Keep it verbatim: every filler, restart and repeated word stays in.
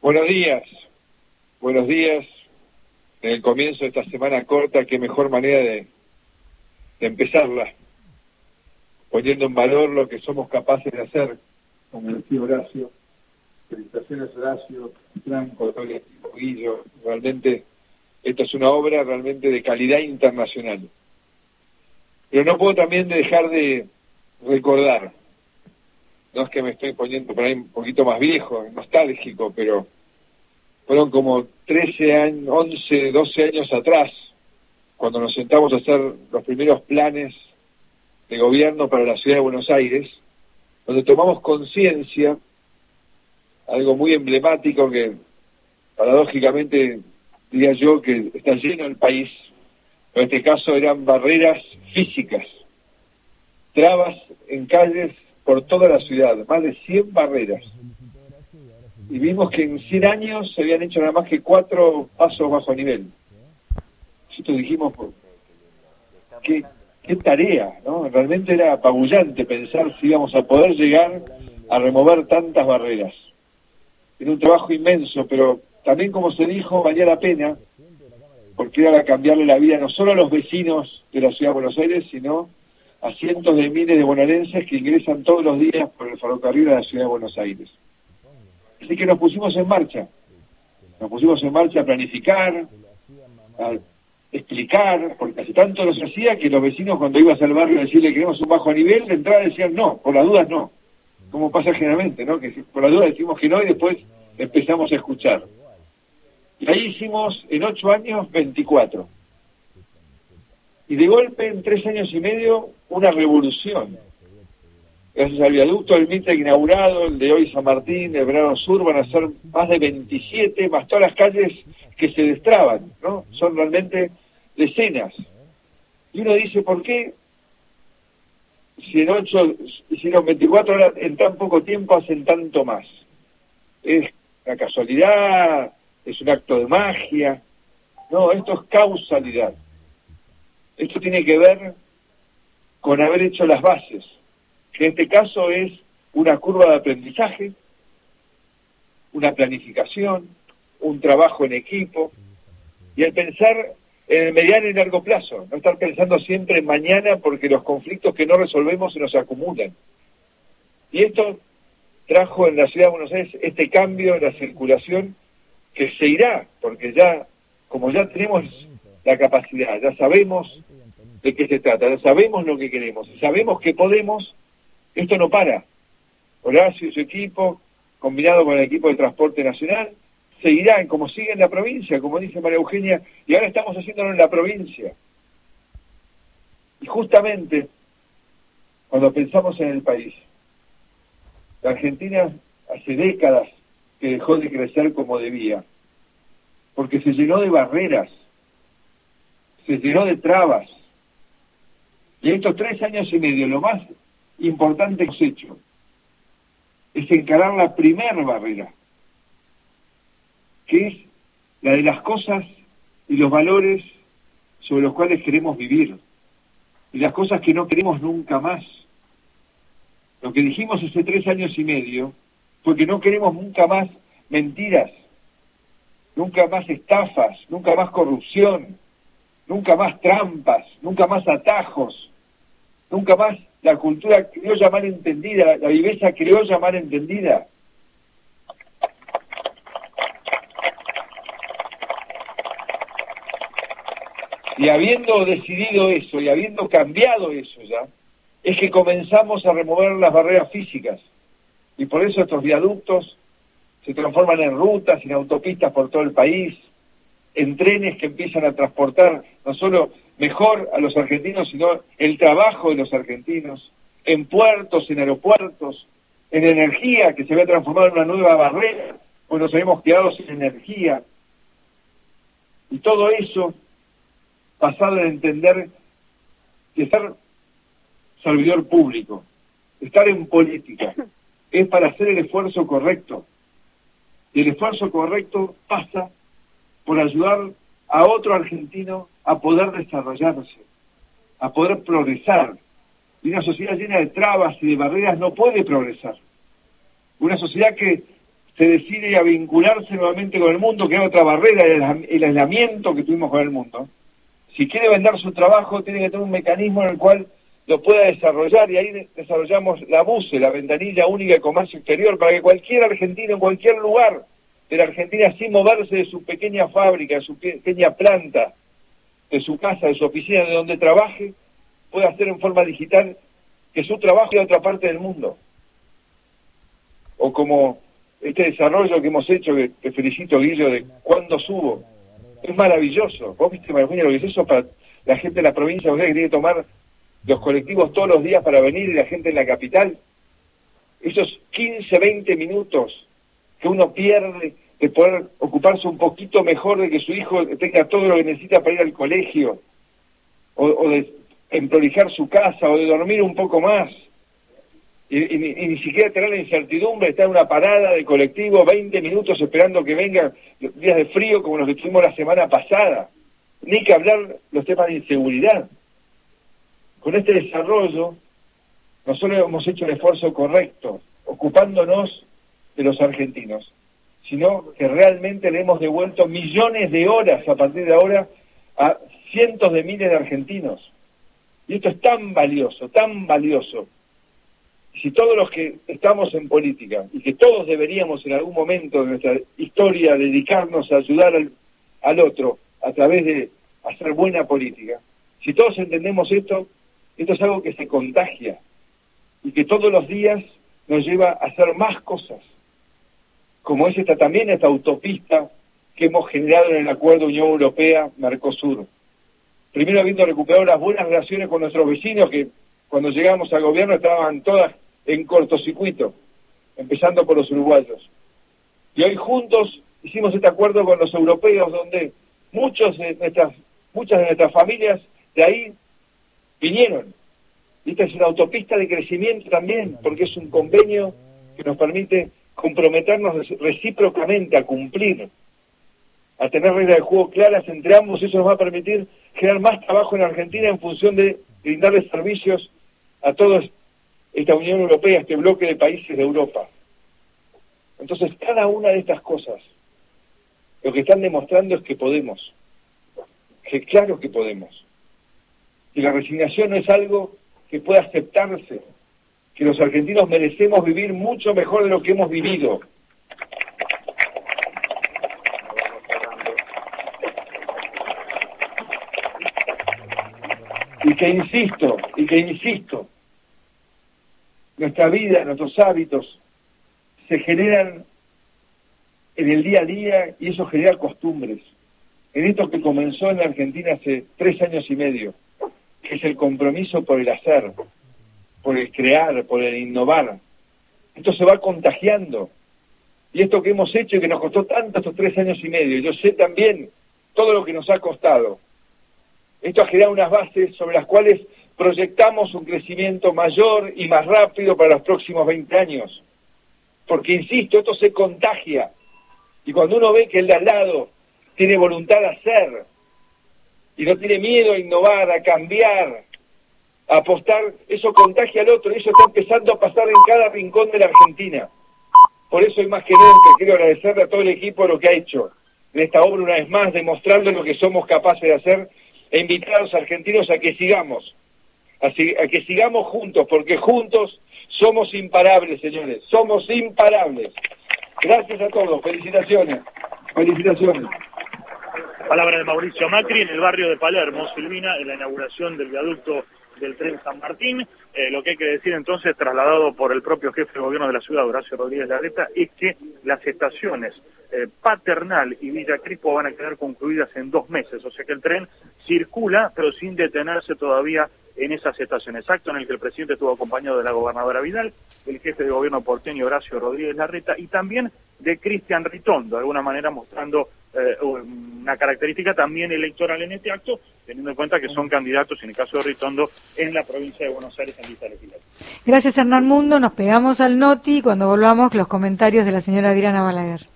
Buenos días, buenos días. En el comienzo de esta semana corta, qué mejor manera de, de empezarla, poniendo en valor lo que somos capaces de hacer, como decía Horacio. Felicitaciones, Horacio, Franco, todo el equipo, Guillo. Realmente, esta es una obra realmente de calidad internacional. Pero no puedo también dejar de recordar, no es que me estoy poniendo por ahí un poquito más viejo, nostálgico, pero fueron como trece años, once, doce años atrás, cuando nos sentamos a hacer los primeros planes de gobierno para la ciudad de Buenos Aires, donde tomamos conciencia, algo muy emblemático que paradójicamente diría yo que está lleno el país, pero en este caso eran barreras físicas, trabas en calles por toda la ciudad, más de cien barreras. Y vimos que en cien años se habían hecho nada más que cuatro pasos bajo nivel. Nosotros dijimos, qué, qué tarea, ¿no? Realmente era apabullante pensar si íbamos a poder llegar a remover tantas barreras. Era un trabajo inmenso, pero también, como se dijo, valía la pena, porque era cambiarle la vida no solo a los vecinos de la ciudad de Buenos Aires, sino a cientos de miles de bonaerenses que ingresan todos los días por el ferrocarril a la ciudad de Buenos Aires. Así que nos pusimos en marcha, nos pusimos en marcha a planificar, a explicar, porque hace tanto nos hacía que los vecinos cuando ibas al barrio a decirle queremos un bajo nivel, de entrada decían no, por las dudas no, como pasa generalmente, ¿no? Que por las dudas decimos que no y después empezamos a escuchar. Y ahí hicimos en ocho años veinticuatro. Y de golpe en tres años y medio una revolución. Gracias al viaducto del Mitre inaugurado, el de hoy San Martín, el Verano Sur, van a ser más de veintisiete, más todas las calles que se destraban, ¿no? Son realmente decenas. Y uno dice, ¿por qué si en ocho hicieron veinticuatro horas, en tan poco tiempo hacen tanto más? ¿Es la casualidad? ¿Es un acto de magia? No, esto es causalidad. Esto tiene que ver con haber hecho las bases, que en este caso es una curva de aprendizaje, una planificación, un trabajo en equipo, y el pensar en el mediano y largo plazo, no estar pensando siempre en mañana porque los conflictos que no resolvemos se nos acumulan. Y esto trajo en la ciudad de Buenos Aires este cambio en la circulación que se irá, porque ya, como ya tenemos la capacidad, ya sabemos de qué se trata, ya sabemos lo que queremos, sabemos que podemos, esto no para. Horacio y su equipo, combinado con el equipo de Transporte Nacional, seguirán como sigue en la provincia, como dice María Eugenia, y ahora estamos haciéndolo en la provincia. Y justamente, cuando pensamos en el país, la Argentina hace décadas que dejó de crecer como debía, porque se llenó de barreras, se llenó de trabas. Y en estos tres años y medio, lo más importante que hemos hecho es encarar la primer barrera, que es la de las cosas y los valores sobre los cuales queremos vivir, y las cosas que no queremos nunca más. Lo que dijimos hace tres años y medio fue que no queremos nunca más mentiras, nunca más estafas, nunca más corrupción, nunca más trampas, nunca más atajos, nunca más la cultura criolla mal entendida, la, la viveza criolla mal entendida. Y habiendo decidido eso, y habiendo cambiado eso ya, es que comenzamos a remover las barreras físicas. Y por eso estos viaductos se transforman en rutas, en autopistas por todo el país, en trenes que empiezan a transportar no solo mejor a los argentinos, sino el trabajo de los argentinos, en puertos, en aeropuertos, en energía que se había transformado en una nueva barrera, pues nos habíamos quedado sin energía. Y todo eso basado en entender que ser servidor público, estar en política, es para hacer el esfuerzo correcto. Y el esfuerzo correcto pasa por ayudar a otro argentino a poder desarrollarse, a poder progresar. Y una sociedad llena de trabas y de barreras no puede progresar. Una sociedad que se decide a vincularse nuevamente con el mundo, que era otra barrera, el, el aislamiento que tuvimos con el mundo. Si quiere vender su trabajo, tiene que tener un mecanismo en el cual lo pueda desarrollar, y ahí de desarrollamos la B U C E, la ventanilla única de comercio exterior, para que cualquier argentino en cualquier lugar de la Argentina, sin moverse de su pequeña fábrica, de su pequeña planta, de su casa, de su oficina, de donde trabaje, pueda hacer en forma digital que su trabajo sea otra parte del mundo. O como este desarrollo que hemos hecho, que te felicito, Guillo, de cuándo subo. Es maravilloso. Vos viste, Marjuña, lo que es eso para la gente de la provincia, o sea, que tiene que tomar los colectivos todos los días para venir, y la gente en la capital. Esos quince, veinte minutos que uno pierde de poder ocuparse un poquito mejor de que su hijo tenga todo lo que necesita para ir al colegio, o, o de emprolijar su casa, o de dormir un poco más, y, y, y ni siquiera tener la incertidumbre de estar en una parada de colectivo veinte minutos esperando que vengan días de frío como los que tuvimos la semana pasada, ni que hablar los temas de inseguridad. Con este desarrollo, nosotros hemos hecho el esfuerzo correcto, ocupándonos de los argentinos, sino que realmente le hemos devuelto millones de horas a partir de ahora a cientos de miles de argentinos. Y esto es tan valioso, tan valioso. Si todos los que estamos en política, y que todos deberíamos en algún momento de nuestra historia dedicarnos a ayudar al, al otro a través de hacer buena política, si todos entendemos esto, esto es algo que se contagia y que todos los días nos lleva a hacer más cosas, como es esta también esta autopista que hemos generado en el acuerdo Unión Europea-Mercosur. Primero habiendo recuperado las buenas relaciones con nuestros vecinos, que cuando llegamos al gobierno estaban todas en cortocircuito, empezando por los uruguayos. Y hoy juntos hicimos este acuerdo con los europeos, donde muchos de nuestras, muchas de nuestras familias de ahí vinieron. Y esta es una autopista de crecimiento también, porque es un convenio que nos permite comprometernos recíprocamente a cumplir, a tener reglas de juego claras entre ambos. Eso nos va a permitir generar más trabajo en Argentina en función de brindarles servicios a toda esta Unión Europea, este bloque de países de Europa. Entonces, cada una de estas cosas, lo que están demostrando es que podemos, que claro que podemos. Y la resignación no es algo que pueda aceptarse, que los argentinos merecemos vivir mucho mejor de lo que hemos vivido. Y que insisto, y que insisto, nuestra vida, nuestros hábitos, se generan en el día a día, y eso genera costumbres. En esto que comenzó en la Argentina hace tres años y medio, que es el compromiso por el hacer, por el crear, por el innovar. Esto se va contagiando. Y esto que hemos hecho y que nos costó tanto estos tres años y medio, yo sé también todo lo que nos ha costado. Esto ha generado unas bases sobre las cuales proyectamos un crecimiento mayor y más rápido para los próximos veinte años. Porque, insisto, esto se contagia. Y cuando uno ve que el de al lado tiene voluntad de hacer, y no tiene miedo a innovar, a cambiar, a apostar, eso contagia al otro, y eso está empezando a pasar en cada rincón de la Argentina. Por eso, y más que nunca, quiero agradecerle a todo el equipo lo que ha hecho en esta obra, una vez más, demostrando lo que somos capaces de hacer, e invitar a los argentinos a que sigamos, a, si, a que sigamos juntos, porque juntos somos imparables, señores, somos imparables. Gracias a todos, felicitaciones, felicitaciones. Palabra de Mauricio Macri en el barrio de Palermo, Silvina, en la inauguración del viaducto del tren San Martín. Eh, lo que hay que decir entonces, trasladado por el propio jefe de gobierno de la ciudad, Horacio Rodríguez Larreta, es que las estaciones eh, Paternal y Villa Crespo van a quedar concluidas en dos meses, o sea que el tren circula, pero sin detenerse todavía en esas estaciones. Acto en el que el presidente estuvo acompañado de la gobernadora Vidal, el jefe de gobierno porteño Horacio Rodríguez Larreta y también de Cristian Ritondo, de alguna manera mostrando eh, una característica también electoral en este acto, teniendo en cuenta que son candidatos, en el caso de Ritondo, en la provincia de Buenos Aires en lista legislativa. Gracias, Hernán Mundo. Nos pegamos al noti cuando volvamos los comentarios de la señora Adriana Balaguer.